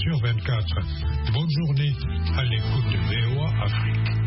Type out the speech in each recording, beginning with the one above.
24. Bonne journée à l'écoute de VOA Afrique.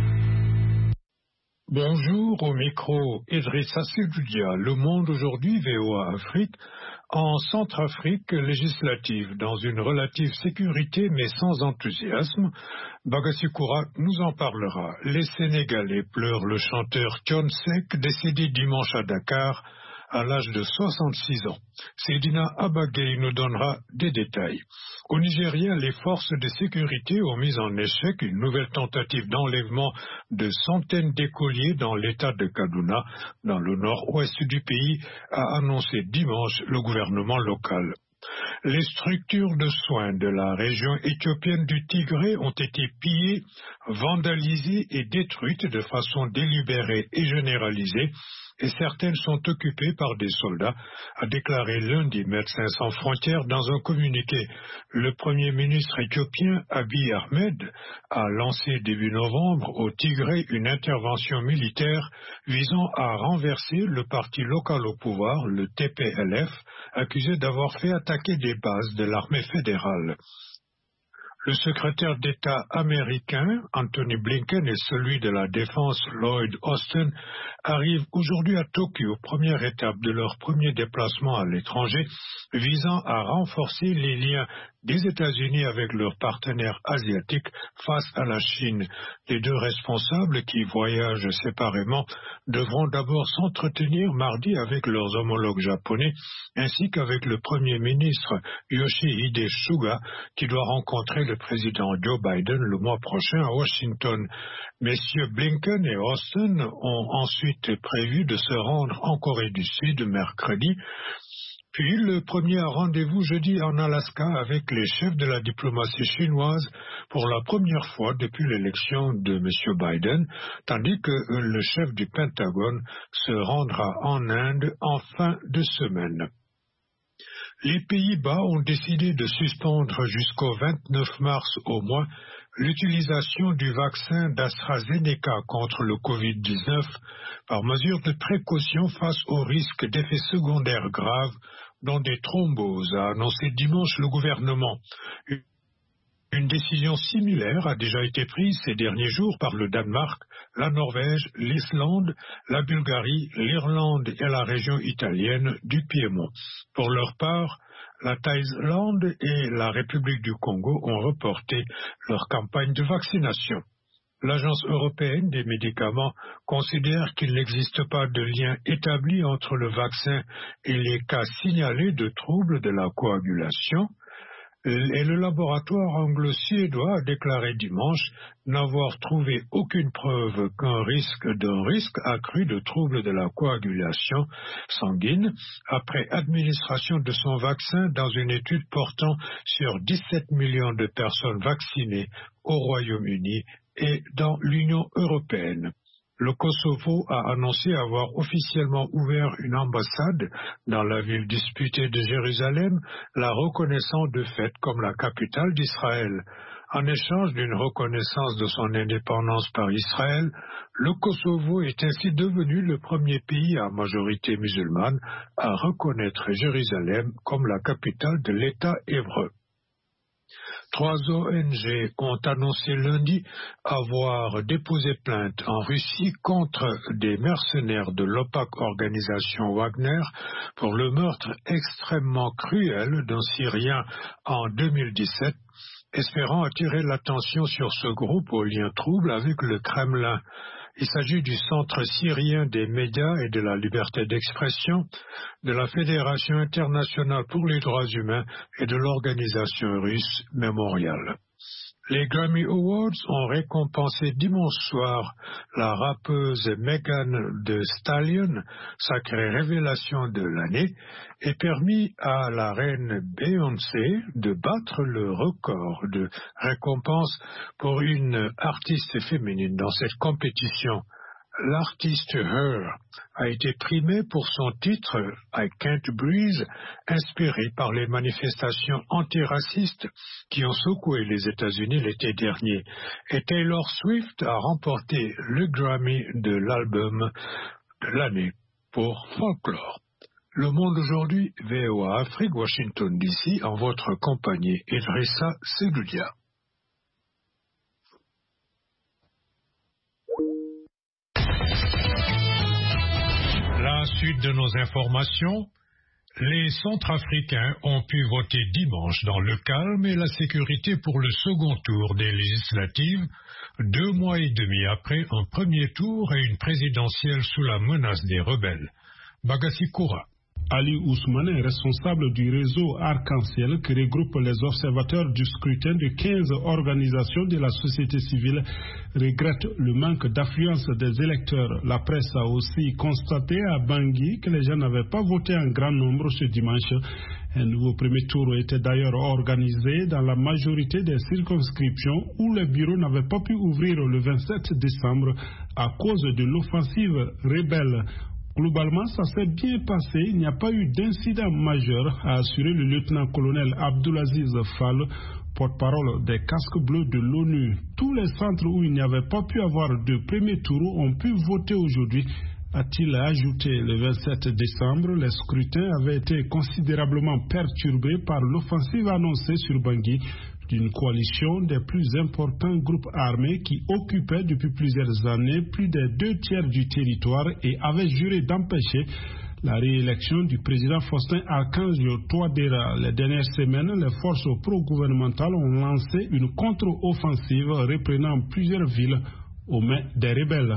Bonjour, au micro Idrissa Seloudia. Le Monde aujourd'hui, VOA Afrique. En Centrafrique législative, dans une relative sécurité mais sans enthousiasme, Bagassi-Koura nous en parlera. Les Sénégalais pleurent le chanteur Thione Seck, décédé dimanche à Dakar à l'âge de 66 ans. Seydina Abagay nous donnera des détails. Au Nigeria, les forces de sécurité ont mis en échec une nouvelle tentative d'enlèvement de centaines d'écoliers dans l'état de Kaduna, dans le nord-ouest du pays, a annoncé dimanche le gouvernement local. Les structures de soins de la région éthiopienne du Tigré ont été pillées, vandalisées et détruites de façon délibérée et généralisée, et certaines sont occupées par des soldats, a déclaré lundi Médecins sans frontières dans un communiqué. Le Premier ministre éthiopien Abiy Ahmed a lancé début novembre au Tigré une intervention militaire visant à renverser le parti local au pouvoir, le TPLF, accusé d'avoir fait attaquer des bases de l'armée fédérale. Le secrétaire d'État américain, Anthony Blinken, et celui de la Défense, Lloyd Austin, arrivent aujourd'hui à Tokyo, première étape de leur premier déplacement à l'étranger, visant à renforcer les liens des États-Unis avec leurs partenaires asiatiques face à la Chine. Les deux responsables, qui voyagent séparément, devront d'abord s'entretenir mardi avec leurs homologues japonais, ainsi qu'avec le Premier ministre Yoshihide Suga, qui doit rencontrer le président Joe Biden le mois prochain à Washington. Messieurs Blinken et Austin ont ensuite prévu de se rendre en Corée du Sud mercredi. Puis le premier rendez-vous jeudi en Alaska avec les chefs de la diplomatie chinoise pour la première fois depuis l'élection de M. Biden, tandis que le chef du Pentagone se rendra en Inde en fin de semaine. Les Pays-Bas ont décidé de suspendre jusqu'au 29 mars au moins l'utilisation du vaccin d'AstraZeneca contre le Covid-19 par mesure de précaution face au risque d'effets secondaires graves dont des thromboses, a annoncé dimanche le gouvernement. Une décision similaire a déjà été prise ces derniers jours par le Danemark, la Norvège, l'Islande, la Bulgarie, l'Irlande et la région italienne du Piémont. Pour leur part, la Thaïlande et la République du Congo ont reporté leur campagne de vaccination. L'Agence européenne des médicaments considère qu'il n'existe pas de lien établi entre le vaccin et les cas signalés de troubles de la coagulation. Et le laboratoire anglo-suédois a déclaré dimanche n'avoir trouvé aucune preuve d'un risque accru de troubles de la coagulation sanguine après administration de son vaccin dans une étude portant sur 17 millions de personnes vaccinées au Royaume-Uni et dans l'Union européenne. Le Kosovo a annoncé avoir officiellement ouvert une ambassade dans la ville disputée de Jérusalem, la reconnaissant de fait comme la capitale d'Israël. En échange d'une reconnaissance de son indépendance par Israël, le Kosovo est ainsi devenu le premier pays à majorité musulmane à reconnaître Jérusalem comme la capitale de l'État hébreu. 3 ONG ont annoncé lundi avoir déposé plainte en Russie contre des mercenaires de l'opaque organisation Wagner pour le meurtre extrêmement cruel d'un Syrien en 2017, espérant attirer l'attention sur ce groupe aux liens troubles avec le Kremlin. Il s'agit du Centre syrien des médias et de la liberté d'expression, de la Fédération internationale pour les droits humains et de l'organisation russe Memorial. Les Grammy Awards ont récompensé dimanche soir la rappeuse Megan Thee Stallion, sacrée révélation de l'année, et permis à la reine Beyoncé de battre le record de récompense pour une artiste féminine dans cette compétition. L'artiste Her a été primée pour son titre I Can't Breathe, inspiré par les manifestations antiracistes qui ont secoué les États-Unis l'été dernier. Et Taylor Swift a remporté le Grammy de l'album de l'année pour Folklore. Le Monde aujourd'hui, VOA Afrique, Washington DC, en votre compagnie, Idrissa Sedoudia. La suite de nos informations. Les Centrafricains ont pu voter dimanche dans le calme et la sécurité pour le second tour des législatives, 2 mois et demi après un premier tour et une présidentielle sous la menace des rebelles. Bagassi Koura. Ali Ousmane est responsable du réseau Arc-en-Ciel qui regroupe les observateurs du scrutin de 15 organisations de la société civile, regrette le manque d'affluence des électeurs. La presse a aussi constaté à Bangui que les gens n'avaient pas voté en grand nombre ce dimanche. Un nouveau premier tour était d'ailleurs organisé dans la majorité des circonscriptions où les bureaux n'avaient pas pu ouvrir le 27 décembre à cause de l'offensive rebelle. Globalement, ça s'est bien passé. Il n'y a pas eu d'incident majeur, a assuré le lieutenant-colonel Abdulaziz Fall, porte-parole des casques bleus de l'ONU. Tous les centres où il n'y avait pas pu avoir de premier tour ont pu voter aujourd'hui, a-t-il ajouté. Le 27 décembre, les scrutins avaient été considérablement perturbés par l'offensive annoncée sur Bangui d'une coalition des plus importants groupes armés qui occupaient depuis plusieurs années plus des 2/3 du territoire et avaient juré d'empêcher la réélection du président Faustin Archange Touadéra. Les dernières semaines, les forces pro-gouvernementales ont lancé une contre-offensive reprenant plusieurs villes aux mains des rebelles.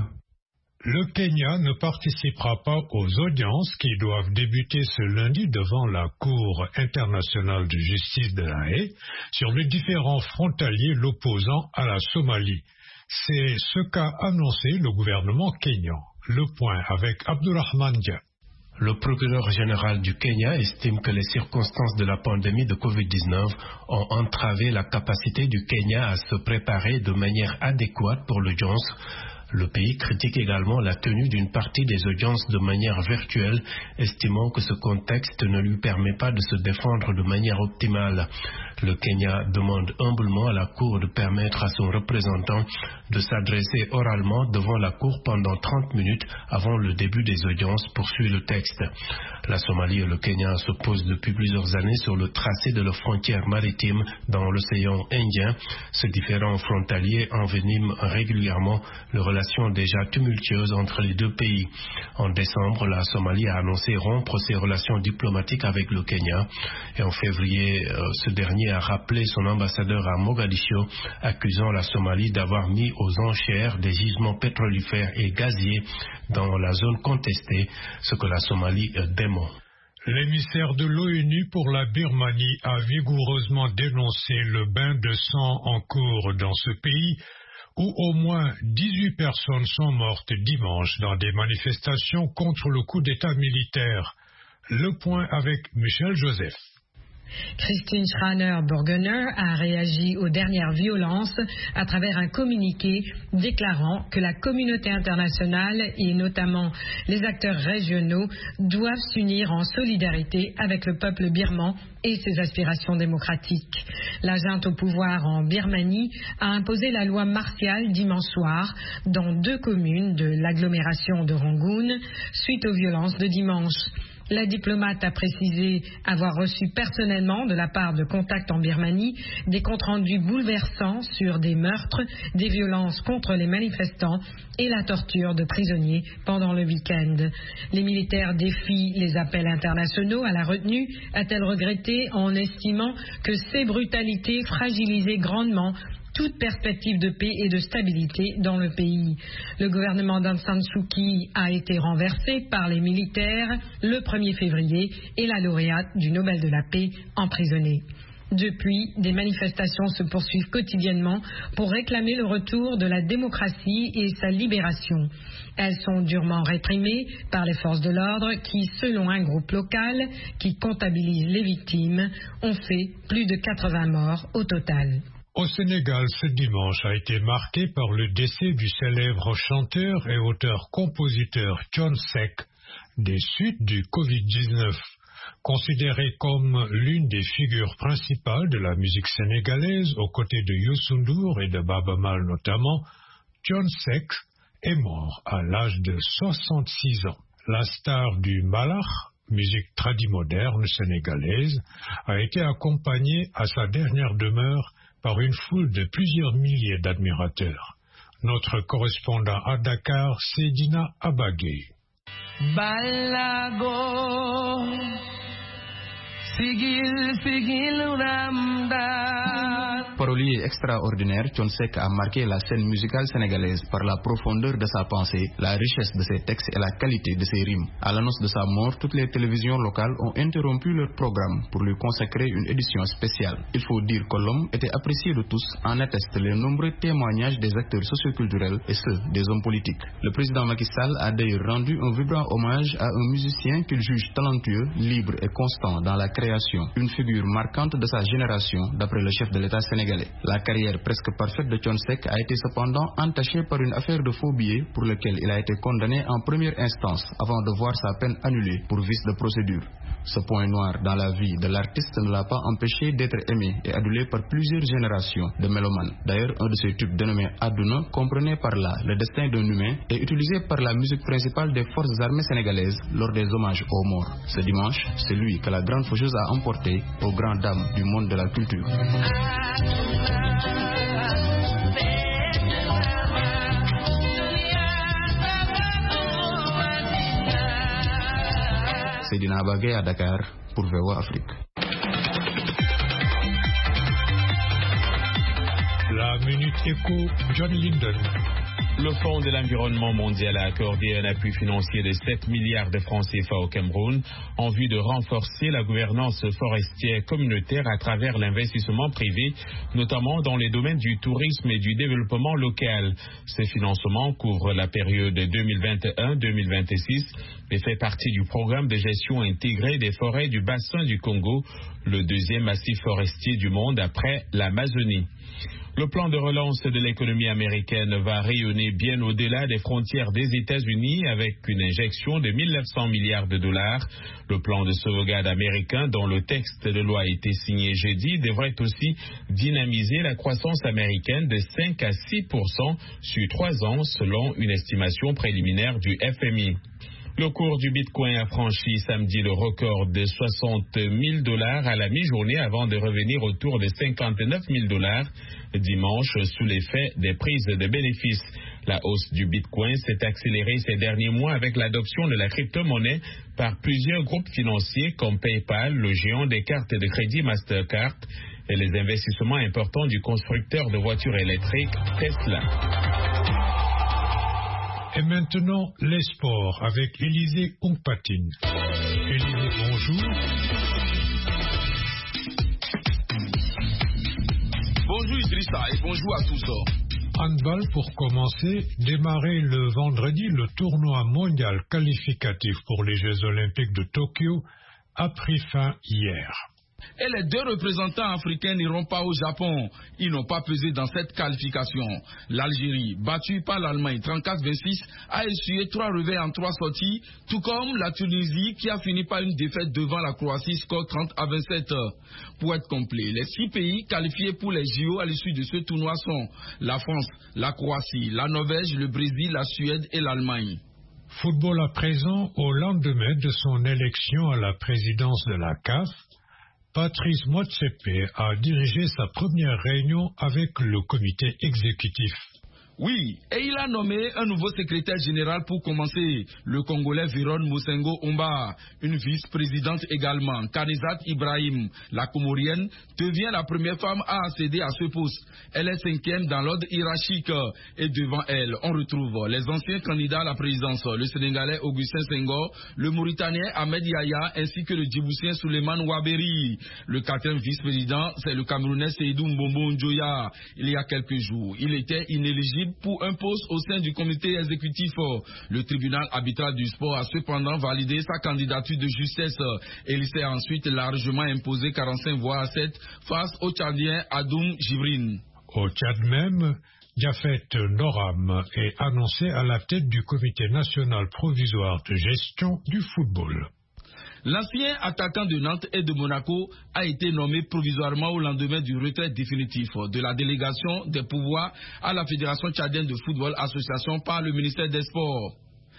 Le Kenya ne participera pas aux audiences qui doivent débuter ce lundi devant la Cour internationale de justice de La Haye sur les différents frontaliers l'opposant à la Somalie. C'est ce qu'a annoncé le gouvernement kényan. Le point avec Abdurrahman Dia. Le procureur général du Kenya estime que les circonstances de la pandémie de Covid-19 ont entravé la capacité du Kenya à se préparer de manière adéquate pour l'audience. Le pays critique également la tenue d'une partie des audiences de manière virtuelle, estimant que ce contexte ne lui permet pas de se défendre de manière optimale. Le Kenya demande humblement à la Cour de permettre à son représentant de s'adresser oralement devant la Cour pendant 30 minutes avant le début des audiences, poursuit le texte. La Somalie et le Kenya se posent depuis plusieurs années sur le tracé de leur frontière maritime dans l'océan Indien. Ce différend frontalier envenime régulièrement les relations déjà tumultueuses entre les deux pays. En décembre, la Somalie a annoncé rompre ses relations diplomatiques avec le Kenya. Et en février, ce dernier a rappelé son ambassadeur à Mogadiscio, accusant la Somalie d'avoir mis aux enchères des gisements pétrolifères et gaziers dans la zone contestée, ce que la Somalie dément. L'émissaire de l'ONU pour la Birmanie a vigoureusement dénoncé le bain de sang en cours dans ce pays, où au moins 18 personnes sont mortes dimanche dans des manifestations contre le coup d'État militaire. Le point avec Michel Joseph. Christine Schraner-Burgener a réagi aux dernières violences à travers un communiqué déclarant que la communauté internationale et notamment les acteurs régionaux doivent s'unir en solidarité avec le peuple birman et ses aspirations démocratiques. La junte au pouvoir en Birmanie a imposé la loi martiale dimanche soir dans 2 communes de l'agglomération de Rangoon suite aux violences de dimanche. La diplomate a précisé avoir reçu personnellement de la part de Contact en Birmanie des comptes rendus bouleversants sur des meurtres, des violences contre les manifestants et la torture de prisonniers pendant le week-end. Les militaires défient les appels internationaux à la retenue, a-t-elle regretté en estimant que ces brutalités fragilisaient grandement toute perspective de paix et de stabilité dans le pays. Le gouvernement d'Aung San Suu Kyi a été renversé par les militaires le 1er février et la lauréate du Nobel de la paix emprisonnée. Depuis, des manifestations se poursuivent quotidiennement pour réclamer le retour de la démocratie et sa libération. Elles sont durement réprimées par les forces de l'ordre qui, selon un groupe local qui comptabilise les victimes, ont fait plus de 80 morts au total. Au Sénégal, ce dimanche a été marqué par le décès du célèbre chanteur et auteur-compositeur Thione Seck des suites du Covid-19. Considéré comme l'une des figures principales de la musique sénégalaise aux côtés de Youssou N'Dour et de Baaba Maal notamment, Thione Seck est mort à l'âge de 66 ans. La star du mbalax musique tradimoderne sénégalaise, a été accompagné à sa dernière demeure par une foule de plusieurs milliers d'admirateurs. Notre correspondant à Dakar, Seydina Abagué. Balago, sigil, sigil, Parolier extraordinaire, Thione Seck a marqué la scène musicale sénégalaise par la profondeur de sa pensée, la richesse de ses textes et la qualité de ses rimes. À l'annonce de sa mort, toutes les télévisions locales ont interrompu leur programme pour lui consacrer une édition spéciale. Il faut dire que l'homme était apprécié de tous, en attestent les nombreux témoignages des acteurs socioculturels et ceux des hommes politiques. Le président Macky Sall a d'ailleurs rendu un vibrant hommage à un musicien qu'il juge talentueux, libre et constant dans la création, une figure marquante de sa génération, d'après le chef de l'État sénégalais. La carrière presque parfaite de Thione Seck a été cependant entachée par une affaire de faux billets pour lequel il a été condamné en première instance avant de voir sa peine annulée pour vice de procédure. Ce point noir dans la vie de l'artiste ne l'a pas empêché d'être aimé et adulé par plusieurs générations de mélomanes. D'ailleurs, un de ses tubes dénommé Aduna comprenait par là le destin d'un humain et utilisé par la musique principale des forces armées sénégalaises lors des hommages aux morts. Ce dimanche, c'est lui que la grande faucheuse a emporté aux grandes dames du monde de la culture. Seydina Abagué à Dakar pour VOA Afrique. La Minute Éco, John Linden. Le Fonds de l'environnement mondial a accordé un appui financier de 7 milliards de francs CFA au Cameroun en vue de renforcer la gouvernance forestière communautaire à travers l'investissement privé, notamment dans les domaines du tourisme et du développement local. Ces financements couvrent la période 2021-2026 et fait partie du programme de gestion intégrée des forêts du bassin du Congo, le deuxième massif forestier du monde après l'Amazonie. Le plan de relance de l'économie américaine va rayonner bien au-delà des frontières des États-Unis avec une injection de 1 900 milliards de dollars. Le plan de sauvegarde américain, dont le texte de loi a été signé jeudi, devrait aussi dynamiser la croissance américaine de 5 à 6% sur 3 ans, selon une estimation préliminaire du FMI. Le cours du Bitcoin a franchi samedi le record de 60 000 $ à la mi-journée avant de revenir autour de 59 000 $ dimanche sous l'effet des prises de bénéfices. La hausse du Bitcoin s'est accélérée ces derniers mois avec l'adoption de la crypto-monnaie par plusieurs groupes financiers comme PayPal, le géant des cartes de crédit Mastercard et les investissements importants du constructeur de voitures électriques Tesla. Et maintenant, les sports avec Élisée Ompatine. Élisée, bonjour. Bonjour Idrissa et bonjour à tous. Handball pour commencer, démarrer le vendredi, le tournoi mondial qualificatif pour les Jeux Olympiques de Tokyo a pris fin hier. Et les 2 représentants africains n'iront pas au Japon. Ils n'ont pas pesé dans cette qualification. L'Algérie, battue par l'Allemagne 34-26, a essuyé 3 revers en 3 sorties, tout comme la Tunisie qui a fini par une défaite devant la Croatie, score 30-27. Pour être complet, les 6 pays qualifiés pour les JO à l'issue de ce tournoi sont la France, la Croatie, la Norvège, le Brésil, la Suède et l'Allemagne. Football à présent, au lendemain de son élection à la présidence de la CAF, Patrice Motsepe a dirigé sa première réunion avec le comité exécutif. Oui, et il a nommé un nouveau secrétaire général pour commencer, le Congolais Véron Mosengo Omba, une vice-présidente également, Kanizat Ibrahim, la Comorienne, devient la première femme à accéder à ce poste. Elle est 5e dans l'ordre hiérarchique et devant elle, on retrouve les anciens candidats à la présidence, le Sénégalais Augustin Senghor, le Mauritanien Ahmed Yahya ainsi que le Djiboutien Souleymane Ouaberi. Le 4e vice-président, c'est le Camerounais Seydou Mbombo Njoya. Il y a quelques jours, il était inéligible pour un poste au sein du comité exécutif. Le tribunal arbitral du sport a cependant validé sa candidature de justesse et il s'est ensuite largement imposé 45 voix à 7 face au Tchadien Adoum Jibrin. Au Tchad même, Diafet Noram est annoncé à la tête du comité national provisoire de gestion du football. L'ancien attaquant de Nantes et de Monaco a été nommé provisoirement au lendemain du retrait définitif de la délégation des pouvoirs à la Fédération tchadienne de football association par le ministère des Sports.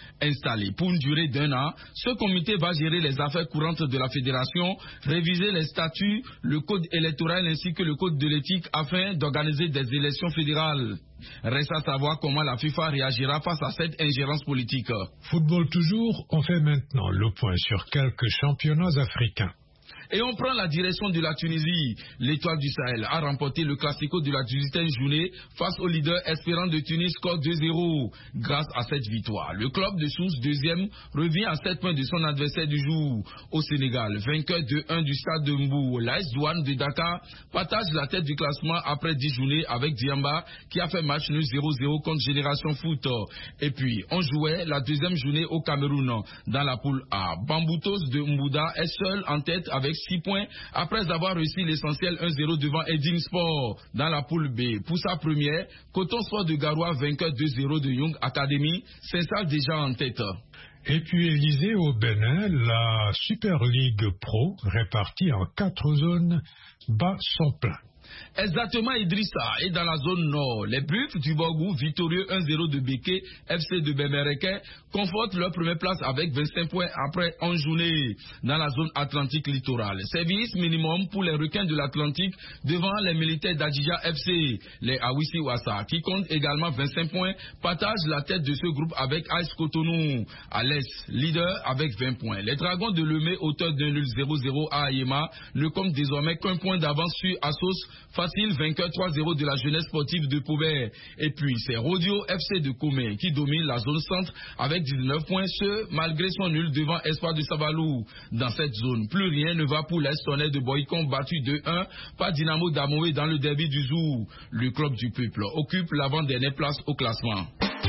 Installé pour une durée d'1 an, ce comité va gérer les affaires courantes de la fédération, réviser les statuts, le code électoral ainsi que le code de l'éthique afin d'organiser des élections fédérales. Reste à savoir comment la FIFA réagira face à cette ingérence politique. Football toujours, on fait maintenant le point sur quelques championnats africains. Et on prend la direction de la Tunisie. L'Étoile du Sahel a remporté le Classico de la 18e journée face au leader Espérance de Tunis, score 2-0. Grâce à cette victoire, le club de Sousse, deuxième, revient à 7 points de son adversaire du jour. Au Sénégal, vainqueur 2-1 du stade de Mbou, l'AS Douane de Dakar partage la tête du classement après 10 journées avec Diamba qui a fait match nul 0-0 contre Génération Foot. Et puis, on jouait la deuxième journée au Cameroun. Dans la poule A, Bamboutos de Mbouda est seul en tête avec 6 points après avoir réussi l'essentiel 1-0 devant Edim Sport. Dans la poule B, pour sa première, Coton Sport de Garoua, vainqueur 2-0 de Young Academy, s'installe déjà en tête. Et puis Élysée au Bénin, la Super League Pro, répartie en 4 zones, bat son plein. Exactement, Idrissa. Et dans la zone nord, les Buffs du Borgou, victorieux 1-0 de Béké, FC de Béméreke, confortent leur première place avec 25 points après 11 journées. Dans la zone Atlantique littorale, service minimum pour les requins de l'Atlantique devant les militaires d'Adjidja FC. Les Awissi Ouassa, qui comptent également 25 points, partagent la tête de ce groupe avec Ice Cotonou. À l'est, leader avec 20 points. Les Dragons de Lemay, auteur d'un nul 0-0 à Ayema, ne comptent désormais qu'un point d'avance sur Assos, facile vainqueur 3-0 de la jeunesse sportive de Pauvert. Et puis c'est Rodio FC de Comé qui domine la zone centre avec 19 points, ce malgré son nul devant Espoir de Sabalou. Dans cette zone, plus rien ne va pour l'Estonais de Boycon battu 2-1 par Dynamo d'Amoé dans le derby du Zou. Le club du peuple occupe l'avant-dernière place au classement.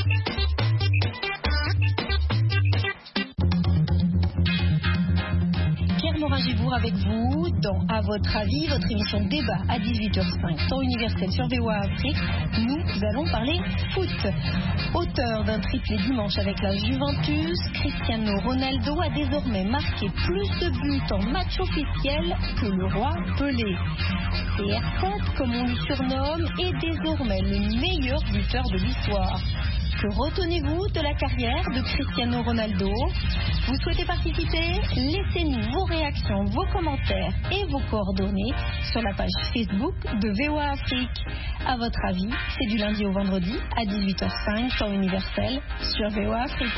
Morin-Gibourg avec vous dans À votre avis, votre émission débat à 18h05, temps universel sur VOA Afrique. Nous allons parler foot. Auteur d'un triplé dimanche avec la Juventus, Cristiano Ronaldo a désormais marqué plus de buts en match officiel que le roi Pelé. CR7, comme on le surnomme, est désormais le meilleur buteur de l'histoire. Que retenez-vous de la carrière de Cristiano Ronaldo? Vous souhaitez participer? Laissez-nous vos réactions, vos commentaires et vos coordonnées sur la page Facebook de VOA Afrique. À votre avis, c'est du lundi au vendredi à 18h05, temps universel sur VOA Afrique.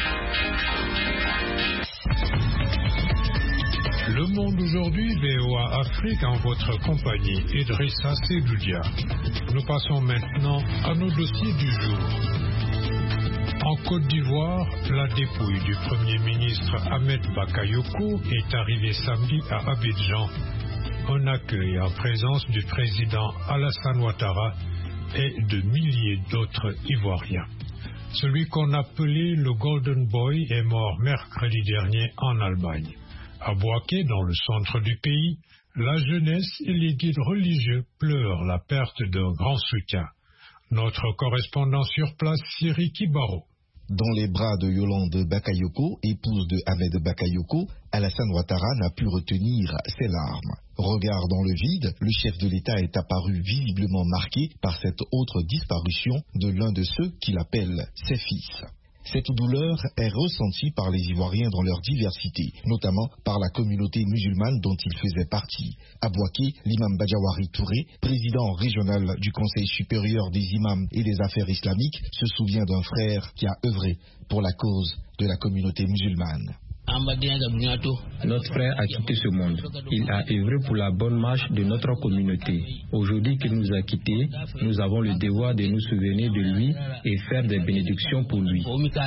Le monde aujourd'hui, VOA Afrique en votre compagnie, Idrissa Seloudia. Nous passons maintenant à nos dossiers du jour. En Côte d'Ivoire, la dépouille du Premier ministre Ahmed Bakayoko est arrivée samedi à Abidjan. Un accueil en présence du président Alassane Ouattara et de milliers d'autres Ivoiriens. Celui qu'on appelait le Golden Boy est mort mercredi dernier en Allemagne. À Bouaké, dans le centre du pays, la jeunesse et les guides religieux pleurent la perte d'un grand soutien. Notre correspondant sur place, Siri Kibaro. Dans les bras de Yolande Bakayoko, épouse de Ahmed Bakayoko, Alassane Ouattara n'a pu retenir ses larmes. Regard dans le vide, le chef de l'État est apparu visiblement marqué par cette autre disparition de l'un de ceux qu'il appelle ses fils. Cette douleur est ressentie par les Ivoiriens dans leur diversité, notamment par la communauté musulmane dont il faisait partie. À Bouaké, l'imam Badjawari Touré, président régional du Conseil supérieur des imams et des affaires islamiques, se souvient d'un frère qui a œuvré pour la cause de la communauté musulmane. Notre frère a quitté ce monde. Il a œuvré pour la bonne marche de notre communauté. Aujourd'hui qu'il nous a quittés, nous avons le devoir de nous souvenir de lui et faire des bénédictions pour lui.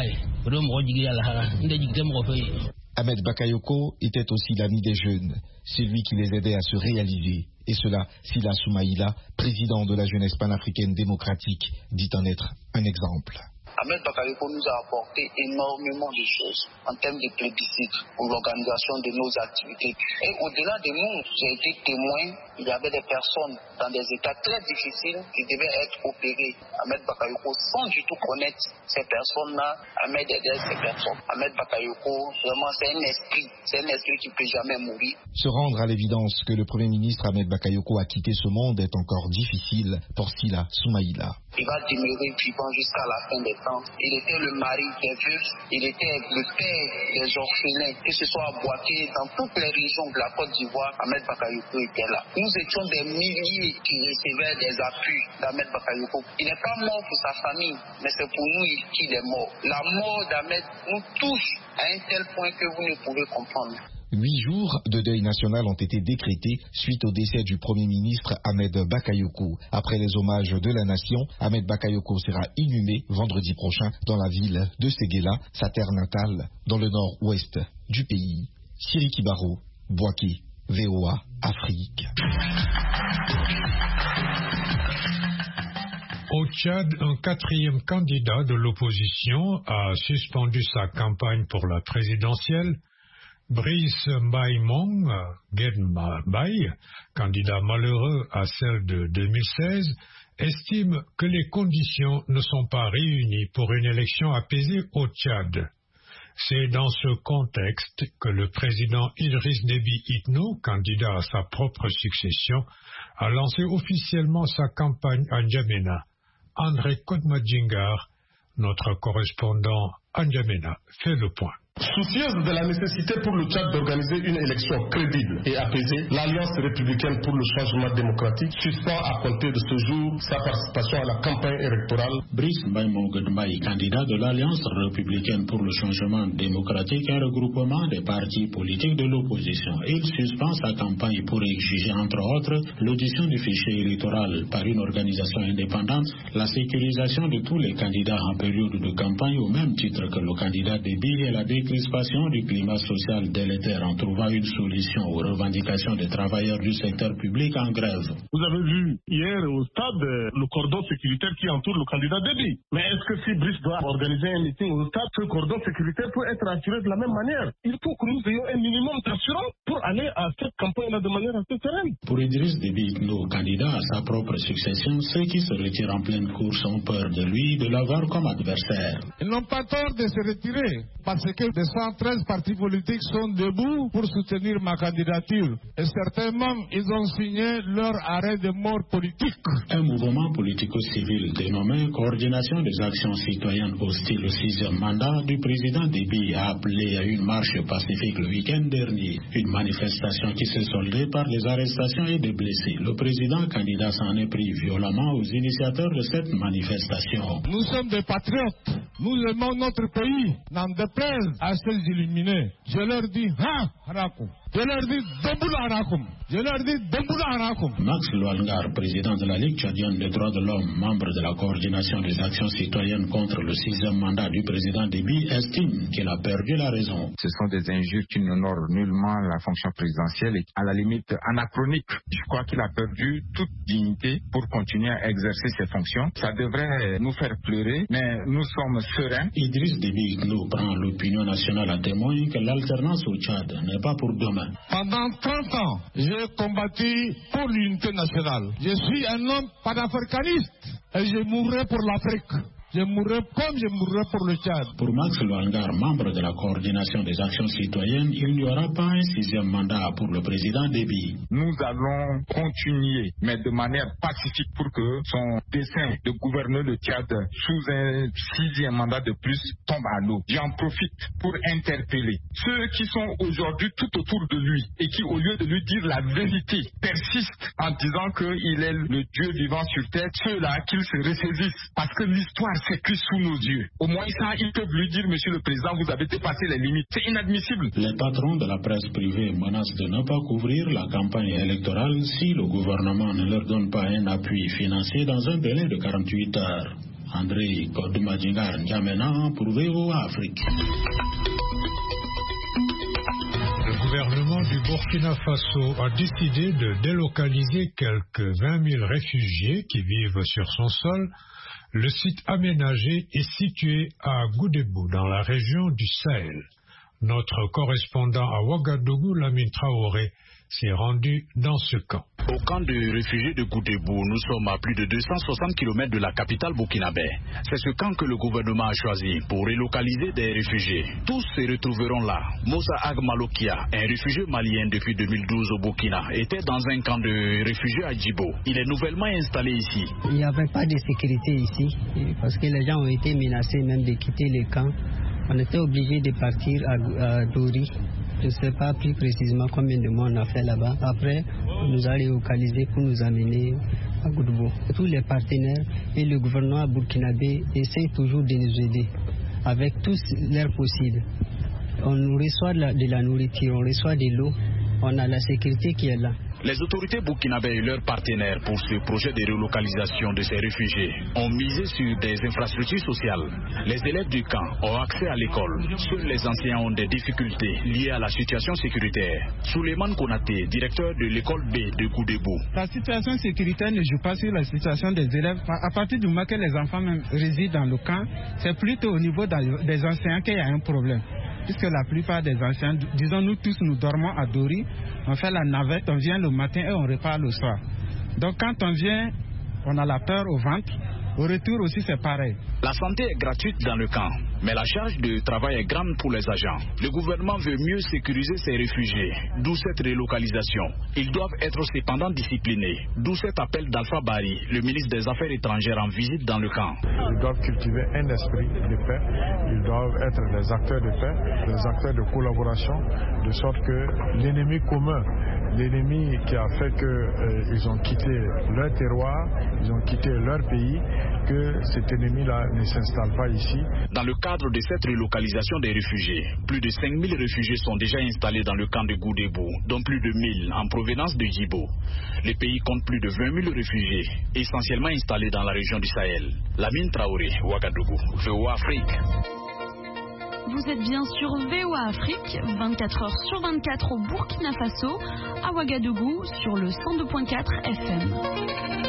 Ahmed Bakayoko était aussi l'ami des jeunes, celui qui les aidait à se réaliser. Et cela, Sila Soumaïla, président de la jeunesse panafricaine démocratique, dit en être un exemple. Ahmed Bakayoko nous a apporté énormément de choses en termes de plébiscite pour l'organisation de nos activités. Et au-delà de nous, j'ai été témoin, il y avait des personnes dans des états très difficiles qui devaient être opérées. Ahmed Bakayoko, sans du tout connaître ces personnes-là, Ahmed aidait ces personnes. Ahmed Bakayoko, vraiment, c'est un esprit qui ne peut jamais mourir. Se rendre à l'évidence que le Premier ministre Ahmed Bakayoko a quitté ce monde est encore difficile pour Sila Soumaïla. il va demeurer vivant jusqu'à la fin des temps. Il était le mari des veufs, il était le père des orphelins, que ce soit à Boaké, dans toutes les régions de la Côte d'Ivoire, Ahmed Bakayoko était là. Nous étions des milliers qui recevaient des appuis d'Ahmed Bakayoko. Il n'est pas mort pour sa famille, mais c'est pour nous qu'il est mort. La mort d'Ahmed nous touche à un tel point que vous ne pouvez comprendre. 8 jours de deuil national ont été décrétés suite au décès du Premier ministre Ahmed Bakayoko. Après les hommages de la nation, Ahmed Bakayoko sera inhumé vendredi prochain dans la ville de Séguéla, sa terre natale, dans le nord-ouest du pays. Siriki Baro, Boaké, VOA, Afrique. Au Tchad, un 4e candidat de l'opposition a suspendu sa campagne pour la présidentielle. Brice Mbaye-Mong Genmabay, candidat malheureux à celle de 2016, estime que les conditions ne sont pas réunies pour une élection apaisée au Tchad. C'est dans ce contexte que le président Idriss Déby Itno, candidat à sa propre succession, a lancé officiellement sa campagne à N'Djamena. André Kodmadjingar, notre correspondant à N'Djamena, fait le point. Soucieuse de la nécessité pour le Tchad d'organiser une élection crédible et apaisée, l'Alliance républicaine pour le changement démocratique suspend à compter de ce jour sa participation à la campagne électorale. Brice Mbaye-Mong, candidat de l'Alliance républicaine pour le changement démocratique, un regroupement des partis politiques de l'opposition. Il suspend sa campagne pour exiger, entre autres, l'audition du fichier électoral par une organisation indépendante, la sécurisation de tous les candidats en période de campagne au même titre que le candidat Déby et la décrispation du climat social délétère en trouvant une solution aux revendications des travailleurs du secteur public en grève. Vous avez vu hier au stade le cordon sécuritaire qui entoure le candidat Déby. Mais est-ce que si Brice doit organiser un meeting au stade, ce cordon sécuritaire peut être assuré de la même manière? Il faut que nous ayons un minimum d'assurance pour aller à cette campagne-là de manière assez sereine. Pour Idriss Déby Itno, candidat à sa propre succession, ceux qui se retirent en pleine course ont peur de lui, de l'avoir comme adversaire. Ils n'ont pas tort de se retirer parce que les 113 partis politiques sont debout pour soutenir ma candidature. Et certainement, ils ont signé leur arrêt de mort politique. Un mouvement politico-civil dénommé Coordination des actions citoyennes hostiles au 6e mandat du président Déby a appelé à une marche pacifique le week-end dernier. Une manifestation qui s'est soldée par les arrestations et des blessés. Le président candidat s'en est pris violemment aux initiateurs de cette manifestation. Nous sommes des patriotes. Nous aimons notre pays. N'en déplaise à ces illuminés. Je leur dis, Harakou. Je leur dis, Harakoum. Je leur dis, Harakoum. Max Lualgar, président de la Ligue tchadienne des droits de l'homme, membre de la coordination des actions citoyennes contre le 6e mandat du président Déby, estime qu'il a perdu la raison. Ce sont des injures qui n'honorent nullement la fonction présidentielle et à la limite anachronique. Je crois qu'il a perdu toute dignité pour continuer à exercer ses fonctions. Ça devrait nous faire pleurer, mais nous sommes sereins. Idriss Déby Itno prend l'opinion nationale à témoin que l'alternance au Tchad n'est pas pour demain. Pendant 30 ans, j'ai combattu pour l'unité nationale. Je suis un homme panafricaniste et je mourrai pour l'Afrique. Je mourrai comme je mourrai pour le Tchad. Pour Max Luangar, membre de la coordination des actions citoyennes, il n'y aura pas un 6e mandat pour le président Déby. Nous allons continuer, mais de manière pacifique pour que son dessein de gouverner le Tchad sous un 6e mandat de plus tombe à l'eau. J'en profite pour interpeller ceux qui sont aujourd'hui tout autour de lui et qui, au lieu de lui dire la vérité, persistent en disant qu'il est le Dieu vivant sur terre. Ceux-là, qu'ils se ressaisissent parce que l'histoire s'écrit sous nos yeux. Au moins ça, ils peuvent lui dire, Monsieur le Président, vous avez dépassé les limites. C'est inadmissible. Les patrons de la presse privée menacent de ne pas couvrir la campagne électorale si le gouvernement ne leur donne pas un appui financier dans un délai de 48 heures. André Kodmadjingar N'Djamena pour VOA Afrique. Le gouvernement du Burkina Faso a décidé de délocaliser quelques 20 000 réfugiés qui vivent sur son sol. Le site aménagé est situé à Goudébou, dans la région du Sahel. Notre correspondant à Ouagadougou, Lamine Traoré, s'est rendu dans ce camp. Au camp de réfugiés de Goudébou, nous sommes à plus de 260 km de la capitale burkinabé. C'est ce camp que le gouvernement a choisi pour relocaliser des réfugiés. Tous se retrouveront là. Moussa Agmalokia, un réfugié malien depuis 2012 au Burkina, était dans un camp de réfugiés à Djibo. Il est nouvellement installé ici. Il n'y avait pas de sécurité ici parce que les gens ont été menacés même de quitter le camp. On était obligé de partir à Dori. Je ne sais pas plus précisément combien de mois on a fait là-bas. Après, on nous a relocalisés pour nous amener à Goudébou. Tous les partenaires et le gouvernement burkinabé essaient toujours de nous aider avec tous leurs possibles. On nous reçoit de la nourriture, on reçoit de l'eau, on a la sécurité qui est là. Les autorités burkinabées et leurs partenaires pour ce projet de relocalisation de ces réfugiés ont misé sur des infrastructures sociales. Les élèves du camp ont accès à l'école. Seuls les enseignants ont des difficultés liées à la situation sécuritaire. Souleymane Konaté, directeur de l'école B de Goudébou. La situation sécuritaire ne joue pas sur la situation des élèves. À partir du moment que les enfants même résident dans le camp, c'est plutôt au niveau des enseignants qu'il y a un problème. Puisque la plupart des enseignants, disons nous tous, nous dormons à Dori, on fait la navette, on vient le matin et on repart le soir. Donc quand on vient, on a la peur au ventre. Au retour aussi c'est pareil. La santé est gratuite dans le camp, mais la charge de travail est grande pour les agents. Le gouvernement veut mieux sécuriser ces réfugiés, d'où cette relocalisation. Ils doivent être cependant disciplinés, d'où cet appel d'Alpha Bari, le ministre des Affaires étrangères en visite dans le camp. Ils doivent cultiver un esprit de paix, ils doivent être des acteurs de paix, des acteurs de collaboration, de sorte que l'ennemi commun, l'ennemi qui a fait qu'ils ont quitté leur terroir, ils ont quitté leur pays, que cet ennemi-là ne s'installe pas ici. Dans le cadre de cette relocalisation des réfugiés, plus de 5000 réfugiés sont déjà installés dans le camp de Goudébou, dont plus de 1000 en provenance de Djibo. Le pays compte plus de 20 000 réfugiés, essentiellement installés dans la région du Sahel. Lamine Traoré, Ouagadougou, VOA Afrique. Vous êtes bien sur VOA Afrique, 24 heures sur 24 au Burkina Faso, à Ouagadougou, sur le 102.4 FM.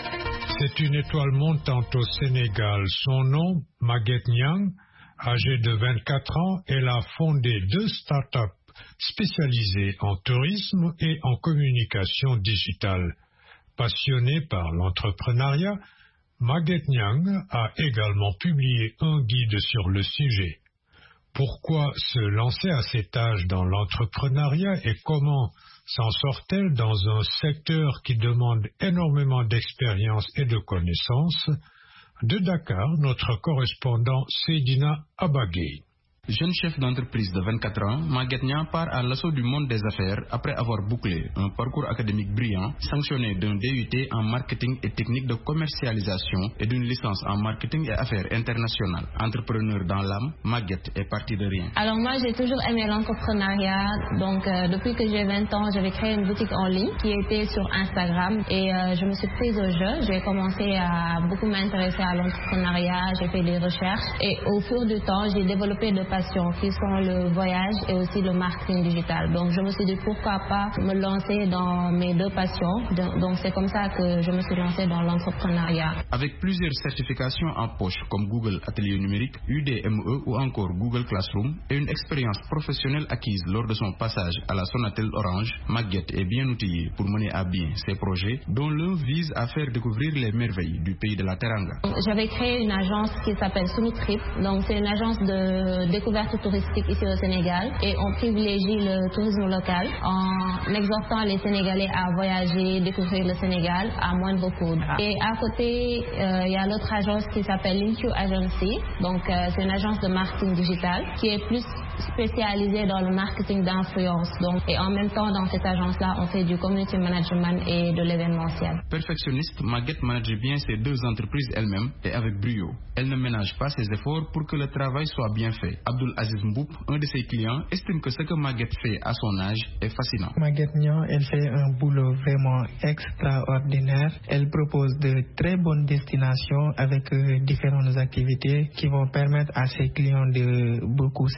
C'est une étoile montante au Sénégal. Son nom, Maguette Niang, âgée de 24 ans, elle a fondé 2 startups spécialisées en tourisme et en communication digitale. Passionnée par l'entrepreneuriat, Maguette Niang a également publié un guide sur le sujet. Pourquoi se lancer à cet âge dans l'entrepreneuriat et comment s'en sort-elle dans un secteur qui demande énormément d'expérience et de connaissances? De Dakar, notre correspondant Seydina Abagay. Jeune chef d'entreprise de 24 ans, Maguette Niang part à l'assaut du monde des affaires après avoir bouclé un parcours académique brillant, sanctionné d'un DUT en marketing et technique de commercialisation et d'une licence en marketing et affaires internationales. Entrepreneur dans l'âme, Maguette est partie de rien. Alors moi, j'ai toujours aimé l'entrepreneuriat. Donc depuis que j'ai 20 ans, j'avais créé une boutique en ligne qui était sur Instagram et je me suis prise au jeu. J'ai commencé à beaucoup m'intéresser à l'entrepreneuriat, j'ai fait des recherches et au fur du temps, j'ai développé de passions qui sont le voyage et aussi le marketing digital. Donc je me suis dit pourquoi pas me lancer dans mes 2 passions. Donc c'est comme ça que je me suis lancée dans l'entrepreneuriat. Avec plusieurs certifications en poche comme Google Atelier Numérique, UDME ou encore Google Classroom et une expérience professionnelle acquise lors de son passage à la Sonatel Orange, Maguette est bien outillée pour mener à bien ses projets dont l'un vise à faire découvrir les merveilles du pays de la Teranga. J'avais créé une agence qui s'appelle Sunutrip. Donc c'est une agence de découverte touristique ici au Sénégal et on privilégie le tourisme local en exhortant les Sénégalais à voyager, découvrir le Sénégal à moindre coût. Et à côté, il y a l'autre agence qui s'appelle Linkyu Agency. Donc c'est une agence de marketing digital qui est plus spécialisée dans le marketing d'influence. Donc, et en même temps, dans cette agence-là, on fait du community management et de l'événementiel. Perfectionniste, Maguette manage bien ses 2 entreprises elle-même et avec brio. Elle ne ménage pas ses efforts pour que le travail soit bien fait. Abdul Aziz Mboup, un de ses clients, estime que ce que Maguette fait à son âge est fascinant. Maguette Niang, elle fait un boulot vraiment extraordinaire. Elle propose de très bonnes destinations avec différentes activités qui vont permettre à ses clients de beaucoup s'évader,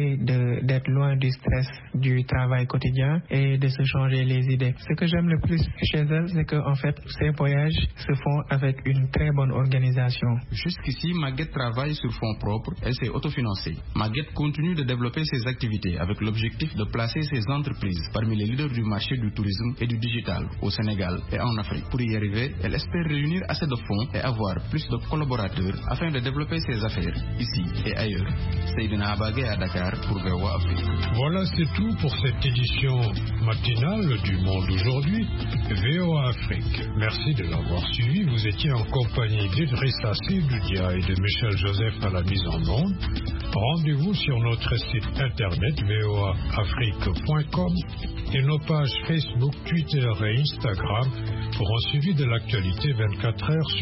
essayer d'être loin du stress du travail quotidien et de se changer les idées. Ce que j'aime le plus chez elle, c'est qu'en fait, ces voyages se font avec une très bonne organisation. Jusqu'ici, Maguette travaille sur fonds propres, elle s'est autofinancée. Maguette continue de développer ses activités avec l'objectif de placer ses entreprises parmi les leaders du marché du tourisme et du digital au Sénégal et en Afrique. Pour y arriver, elle espère réunir assez de fonds et avoir plus de collaborateurs afin de développer ses affaires ici et ailleurs. Seydina Abagé à Dakar pour VOA Afrique. Voilà, c'est tout pour cette édition matinale du Monde aujourd'hui, VOA Afrique. Merci de l'avoir suivi. Vous étiez en compagnie d'Idrissa Seydoudia et de Michel Joseph à la mise en onde. Rendez-vous sur notre site internet voaafrique.com et nos pages Facebook, Twitter et Instagram pour un suivi de l'actualité 24 heures sur